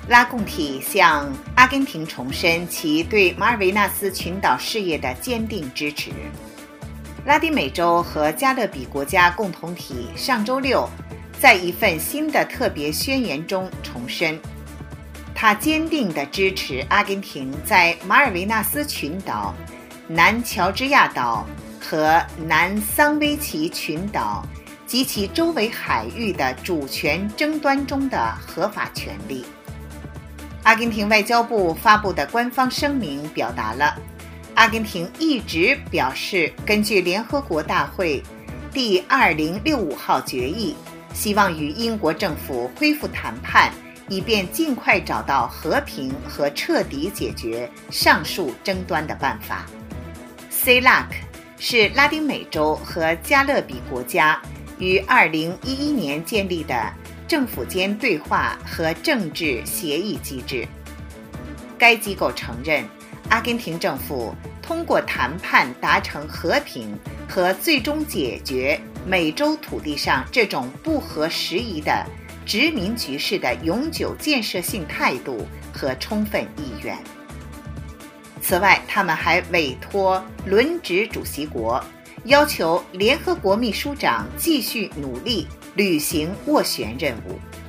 拉贡体向阿根廷重申其对马尔维纳斯群岛事业的坚定支持。拉丁美洲和加勒比国家共同体上周六在一份新的特别宣言中重申，他坚定地支持阿根廷在马尔维纳斯群岛、南乔治亚岛和南桑威奇群岛及其周围海域的主权争端中的合法权利。阿根廷外交部发布的官方声明表达了阿根廷一直表示根据联合国大会第2065号决议，希望与英国政府恢复谈判，以便尽快找到和平和彻底解决上述争端的办法。CELAC 是拉丁美洲和加勒比国家于2011年建立的政府间对话和政治协议机制。该机构承认，阿根廷政府通过谈判达成和平和最终解决美洲土地上这种不合时宜的殖民局势的永久建设性态度和充分意愿。此外，他们还委托轮值主席国，要求联合国秘书长继续努力履行斡旋任务。